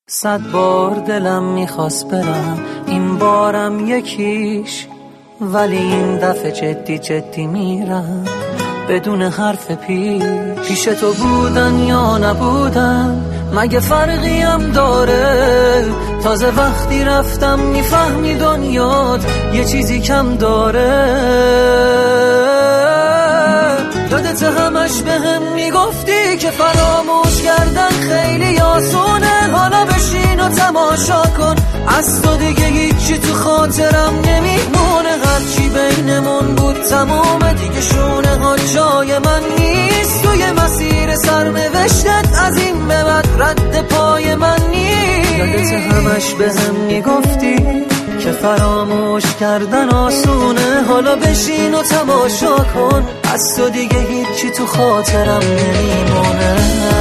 100 بار دلم میخواست برم، این بارم یکیش، ولی این دفعه جدی جدی میرم بدون حرف پیش تو بودن یا نبودن مگه فرقی هم داره؟ تازه وقتی رفتم میفهمی دنیات یه چیزی کم داره. یادت همش بهم میگفتی که فراموش کردن خیلی آسونه، حالا بشین و تماشا کن، از تو دیگه هیچی تو خاطرم نمیمونه. هرچی بینمون بود تمومه دیگه، شونه ها جای من نیست، توی مسیر سرنوشتت از این به بعد رد پای من نیست. یادت همش بهم میگفتی که فراموش کردن آسونه، حالا بشین و تماشا کن، از تو دیگه هیچی تو خاطرم نمیمونه.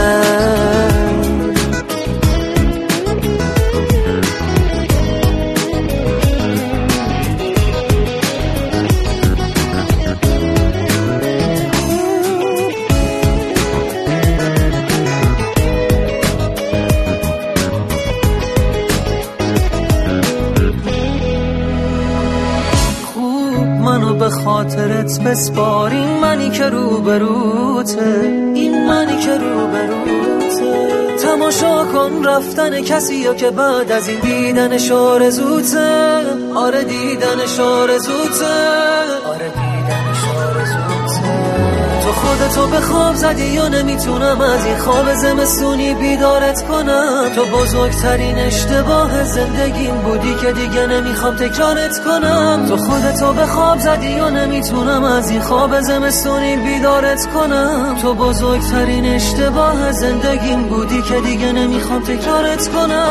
منو به خاطرت بسپار، این منی که روبروته، این منی که روبروته. تماشا کن رفتن کسیو که بعد از این دیدنش آرزوته، آره دیدنش آرزوته، آره دیدنش آرزوته. تو خودتو به خواب زدی یا نمیتونم از این خواب زمستونی بیدارت کنم. تو بزرگترین اشتباه زندگیم بودی که دیگه نمیخوام تکرارت کنم. تو خودتو به خواب زدی یا نمیتونم از این خواب زمستونی بیدارت کنم. تو بزرگترین اشتباه زندگیم بودی که دیگه نمیخوام تکرارت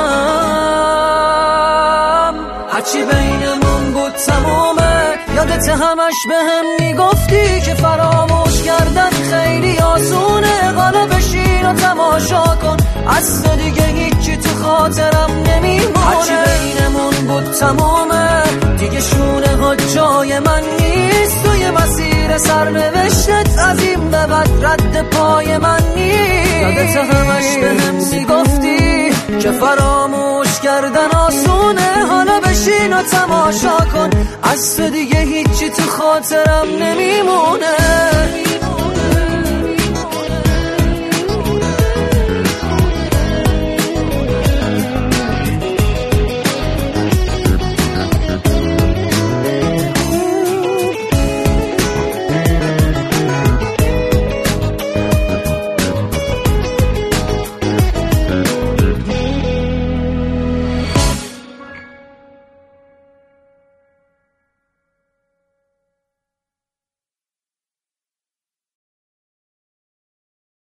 کنم. هرچی بینمون بود تمومه، یادت همش بهم میگفتی که فراموش کردن خیلی آسونه، حالا بشین و تماشا کن، از تو دیگه هیچی تو خاطرم نمیمونه. هرچی بینمون بود تمومه دیگه، شونه ها جای من نیست، توی مسیر سرنوشتت از این به بعد رد پای من نیست. یادت همش بهم میگفتی که فراموش کردن آسونه، حالا بشین و تماشا کن، از تو دیگه هیچی تو خاطرم نمیمونه.